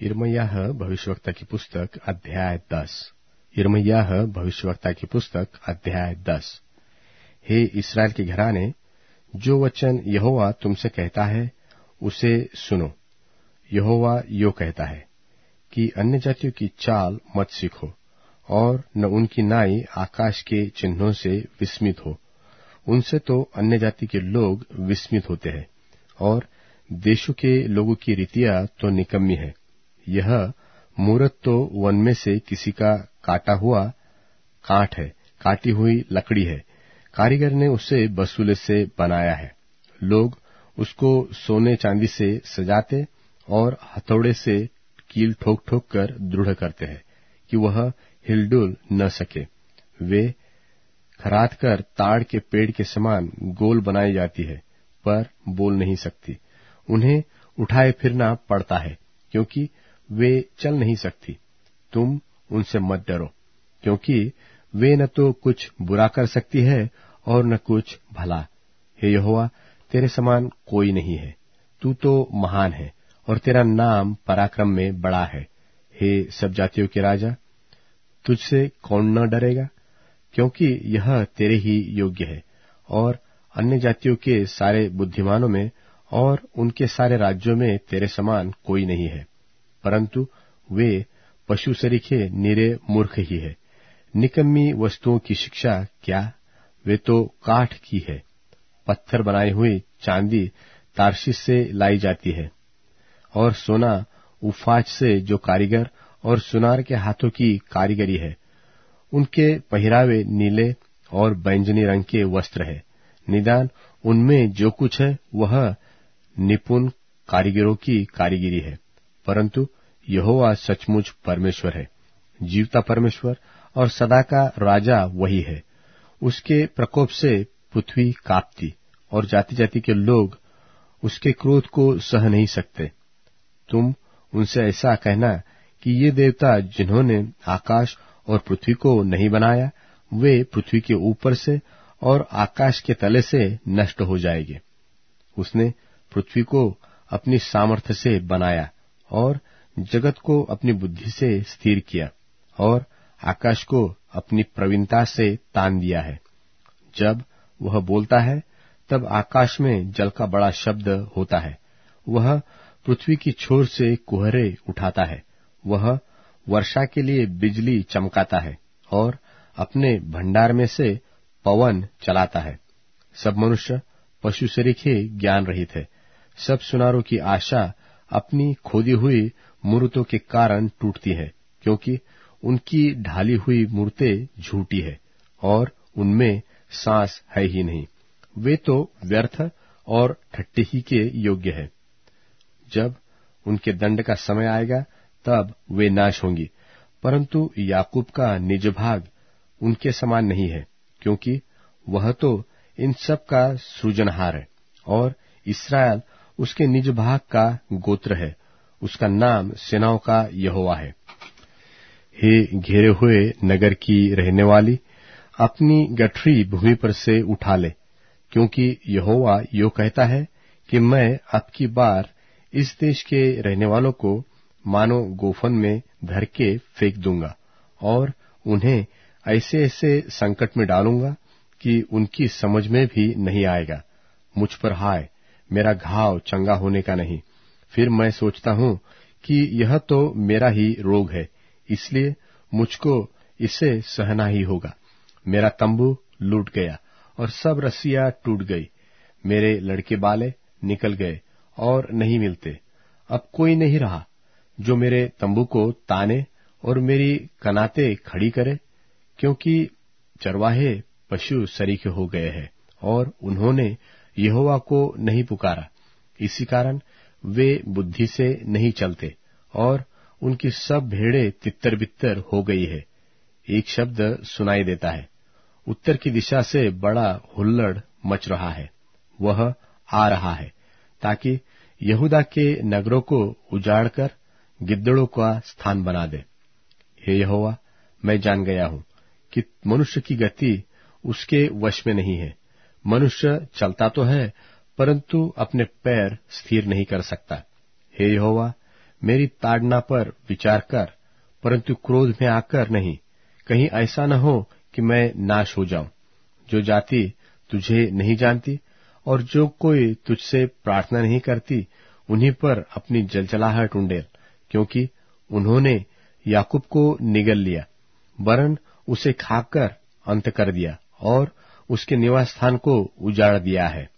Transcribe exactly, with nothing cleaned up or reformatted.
यिर्मयाह भविष्यवक्ता की पुस्तक अध्याय दस। यिर्मयाह भविष्यवक्ता की पुस्तक अध्याय दस। हे इस्राएल के घराने, जो वचन यहोवा तुमसे कहता है उसे सुनो। यहोवा यो कहता है कि अन्य जातियों की चाल मत सीखो और न उनकी नाई आकाश के चिन्हों से विस्मित हो। उनसे तो अन्य जाति के लोग विस्मित होते हैं और देशों के लोगों की रीतियां तो निकम्मी है। यह मूरत तो वन में से किसी का काटा हुआ काठ है, काटी हुई लकड़ी है। कारीगर ने उसे बसूले से बनाया है। लोग उसको सोने चांदी से सजाते और हथौड़े से कील ठोक ठोक कर दृढ़ करते हैं कि वह हिलडुल न सके। वे खराद कर ताड़ के पेड़ के समान गोल बनाई जाती है, पर बोल नहीं सकती। उन्हें उठाए फिरना पड़ता है, क्योंकि वे चल नहीं सकती। तुम उनसे मत डरो, क्योंकि वे न तो कुछ बुरा कर सकती है और न कुछ भला। हे यहोवा, तेरे समान कोई नहीं है। तू तो महान है और तेरा नाम पराक्रम में बड़ा है। हे सब जातियों के राजा, तुझसे कौन न डरेगा, क्योंकि यह तेरे ही योग्य है। और अन्य जातियों के सारे बुद्धिमानों में और उनके सारे राज्यों में तेरे समान कोई नहीं है, परंतु वे पशु सरीखे निरे मूर्ख ही है। निकम्मी वस्तुओं की शिक्षा क्या? वे तो काठ की है। पत्थर बनाई हुई चांदी तार्शीश से लाई जाती है और सोना उफाज से, जो कारीगर और सुनार के हाथों की कारीगरी है। उनके पहरावे नीले और बैंजनी रंग के वस्त्र है। निदान उनमें जो कुछ है वह निपुण कारीगरों की कारीगरी है। परंतु यहोवा सचमुच परमेश्वर है, जीवता परमेश्वर और सदा का राजा वही है। उसके प्रकोप से पृथ्वी कांपती और जाति जाति के लोग उसके क्रोध को सह नहीं सकते। तुम उनसे ऐसा कहना कि ये देवता जिन्होंने आकाश और पृथ्वी को नहीं बनाया, वे पृथ्वी के ऊपर से और आकाश के तले से नष्ट हो जाएंगे। उसने पृथ्वी को अपनी सामर्थ्य से बनाया और जगत को अपनी बुद्धि से स्थिर किया और आकाश को अपनी प्रवीणता से तान दिया है। जब वह बोलता है तब आकाश में जल का बड़ा शब्द होता है। वह पृथ्वी की छोर से कुहरे उठाता है। वह वर्षा के लिए बिजली चमकाता है और अपने भंडार में से पवन चलाता है। सब मनुष्य पशु सरीखे ज्ञान रहित है। सब सुनारों की आशा अपनी खोदी हुई मूर्तों के कारण टूटती है, क्योंकि उनकी ढाली हुई मूर्तें झूठी है और उनमें सांस है ही नहीं। वे तो व्यर्थ और ठट्ठे ही के योग्य है। जब उनके दंड का समय आएगा तब वे नाश होंगी, परंतु याकूब का निज भाग उनके समान नहीं है, क्योंकि वह तो इन सब का सृजनहार है और इस्राएल उसके निज भाग का गोत्र है। उसका नाम सेनाओं का यहोवा है। हे घेरे हुए नगर की रहने वाली, अपनी गठरी भूमि पर से उठा ले, क्योंकि यहोवा यो कहता है कि मैं अब की बार इस देश के रहने वालों को मानो गोफन में धर के फेंक दूंगा और उन्हें ऐसे ऐसे संकट में डालूंगा कि उनकी समझ में भी नहीं आएगा। मुझ पर हाय, मेरा घाव चंगा होने का नहीं। फिर मैं सोचता हूँ कि यह तो मेरा ही रोग है, इसलिए मुझको इसे सहना ही होगा। मेरा तंबू लूट गया और सब रस्सियां टूट गई। मेरे लड़के बाले निकल गए और नहीं मिलते। अब कोई नहीं रहा जो मेरे तंबू को ताने और मेरी कनाते खड़ी करे, क्योंकि चरवाहे पशु सरीखे हो गए हैं और उन्होंने यहोवा को नहीं पुकारा। इसी कारण वे बुद्धि से नहीं चलते और उनकी सब भेड़ें तितर बितर हो गई है। एक शब्द सुनाई देता है, उत्तर की दिशा से बड़ा हुल्लड़ मच रहा है। वह आ रहा है ताकि यहूदा के नगरों को उजाड़कर गिद्दड़ों का स्थान बना दे। हे यहोवा, मैं जान गया हूं कि मनुष्य की गति उसके वश में नहीं है। मनुष्य चलता तो है, परंतु अपने पैर स्थिर नहीं कर सकता। हे यहोवा, मेरी ताड़ना पर विचार कर, परंतु क्रोध में आकर नहीं, कहीं ऐसा न हो कि मैं नाश हो जाऊं। जो जाति तुझे नहीं जानती और जो कोई तुझसे प्रार्थना नहीं करती, उन्हीं पर अपनी जलजलाहट उंडेल, क्योंकि उन्होंने याकूब को निगल लिया, वरन उसे खाकर अंत कर दिया और उसके निवास स्थान को उजाड़ दिया है।